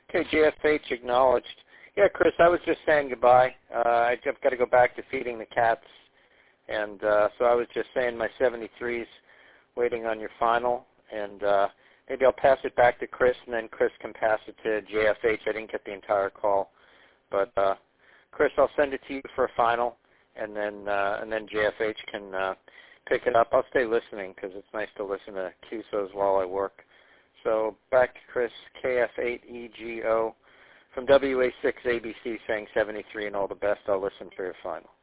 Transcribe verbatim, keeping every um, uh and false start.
Okay, J F H acknowledged. Yeah, Chris, I was just saying goodbye. Uh, I've got to go back to feeding the cats, and uh, so I was just saying my seventy-threes, waiting on your final, and uh, maybe I'll pass it back to Chris, and then Chris can pass it to J F H. I didn't get the entire call, but uh, Chris, I'll send it to you for a final, and then uh, and then J F H can uh, pick it up. I'll stay listening because it's nice to listen to Q S Os while I work. So back to Chris, K F eight E G O. From W A six A B C saying seventy-three and all the best. I'll listen for your final.